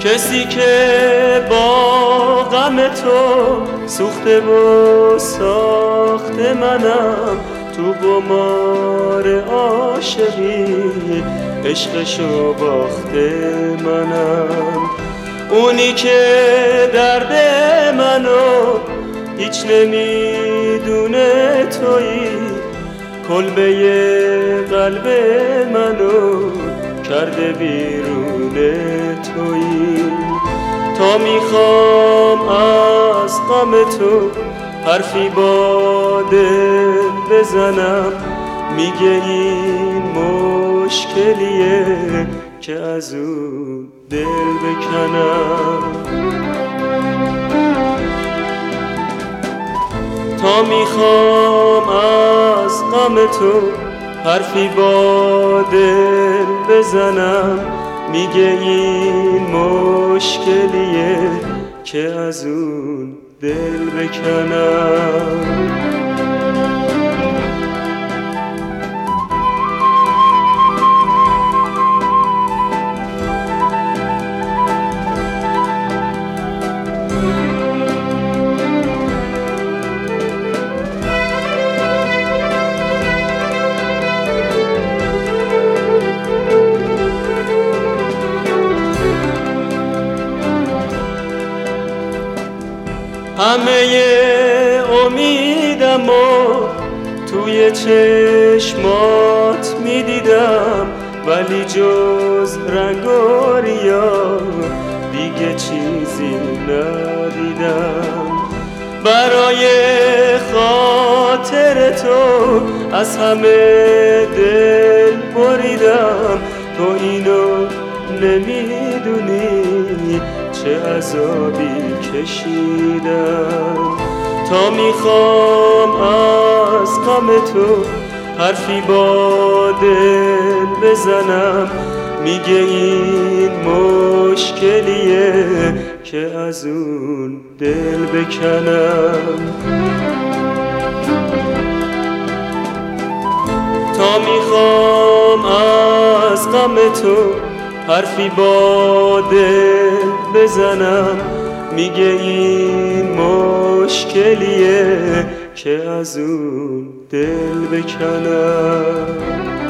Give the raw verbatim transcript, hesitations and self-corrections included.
کسی که با غم تو سوخته و ساخته منم، تو قمار عاشقی عشقشو باخته منم. اونی که درد منو هیچ نمیدونه تویی، کلبه قلب منو کرده بیرون تویی. تا میخوام از غم تو حرفی با دل بزنم، میگه این مشکلیه که از اون دل بکنم. تا میخوام از غم تو حرفی با دل بزنم، میگه این مشکلیه که از اون دل بکنم. همه امیدمو توی چشمات میدیدم، ولی جز رنگ و ریا دیگه چیزی ندیدم. برای خاطر تو از همه دل بریدم، تو اینو نمیدونی چه عذابی کشیدم. تا میخوام از غم تو حرفی با دل بزنم، میگه این مشکلیه که از اون دل بکنم. تا میخوام از غم تو حرفی با دل بزنم، میگه این مشکلیه که از اون دل بکنم.